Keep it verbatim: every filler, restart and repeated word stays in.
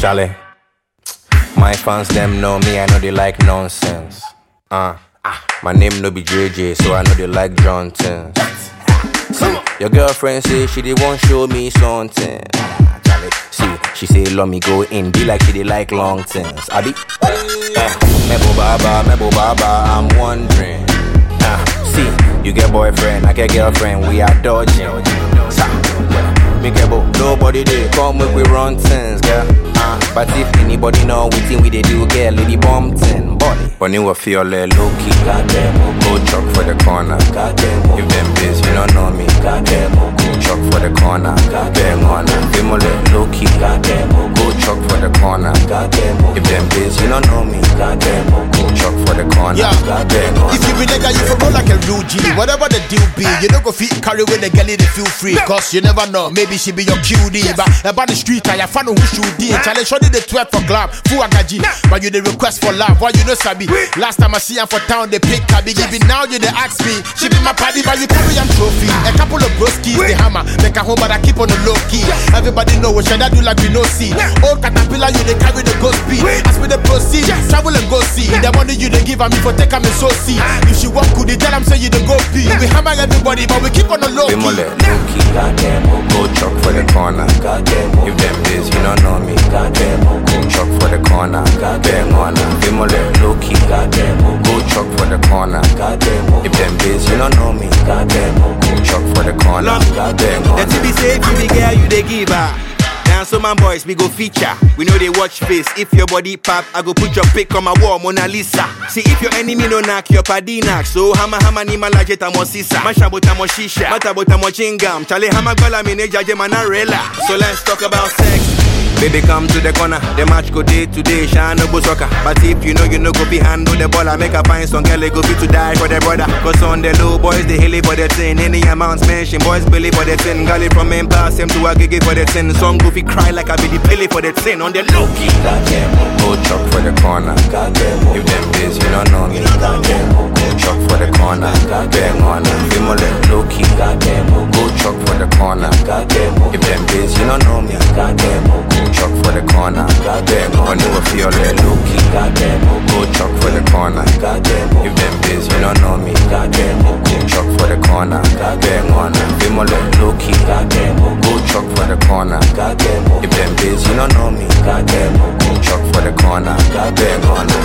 Charlie, my fans them know me, I know they like nonsense. Uh, my name no be J J, so I know they like Johnson. See, your girlfriend say she dey want show me something. Charlie, see, she say let me go in, be like she dey like long things. I be, eh, Mebo Baba, Mebo Baba, I'm wondering. Uh, see, you get boyfriend, I get girlfriend, we are dodging. Me get bo, nobody dey come make we run things, girl. Uh, but if anybody know we think we dey do, girl, lady bomb thing, body. But you will feel like low key. Goddamn, go chuck for the corner. Goddamn, if them biz, you don't know me. Goddamn, go chuck for the corner. Goddamn, on them all low key. Goddamn, go chuck for the corner. Goddamn, if them biz, you don't know me. Goddamn, go chuck for the corner. Yeah. Goddamn, if you be nigga, you for roll like a real G. Whatever the deal be, you don't go fit carry with the girl, they feel free. Cause you never know, maybe she be your Q D. But about the street, I find who should be. Challenge shorty the twelve for club, full agaji. But you the request for love, why you know sabi? Last time I see her for town, they pick her big. Even now you they ask me, she be my party, but you carry am trophy. A couple of broskies, the hammer, make a home, but I keep on the low key. Everybody know what should I do like we no see. Old caterpillar, you they carry the ghost speed. As we the proceed, travel and go see. The money you they give me for take me so see. If she walk good, they tell them say you the go pee. We hammer everybody, but we keep on the low key. Low key, goddamn, go chuck for the corner. Goddamn, if them biz, you don't know me. Goddamn, go chuck for the corner. Goddamn, on them all low key. Goddamn, go chuck for the corner. Goddamn, if them biz, you don't know me. Goddamn, go chuck for the corner. Goddamn, the T V say if you be girl, you they give her. Now so my boys, we go feature. We know they watch face. If your body pop, I go put your pic on my wall, Mona Lisa. See if your enemy no knock, your paddy knock. So hama hama ni malajeta mo sisa. Masha bota mo shisha, mata bota mo chingam. Chale hama gola mine jaje manarela. So let's talk about sex. Baby, come to the corner. The match go day to day, shine no go soccer. But if you know you know go be handle the ball, I make a find some girl, they go be to die for their brother. Cause on the low boys, they hilly for the thing. Any amounts mention, boys believe for the thing. Gully from him pass him to a gigi for the thing. Song goofy cry like I be the pilly for the thing. On the low key. Goddamn, go chuck for the corner. Goddamn, if them biz, you don't know me. Goddamn, go chuck for the corner. Goddamn, on them all low key. Goddamn, go chuck for the corner. Goddamn, if them biz, you don't know me. Goddamn, go chuck for the corner. Goddamn, on you will feel like low key. Goddamn, go chuck for the corner. Goddamn, if them biz, you don't know me. Goddamn, go chuck for the corner. Goddamn, on them all low key. Goddamn, go chuck for the corner. Goddamn, if them biz, you don't know me. Goddamn, go chuck for the corner. Goddamn, on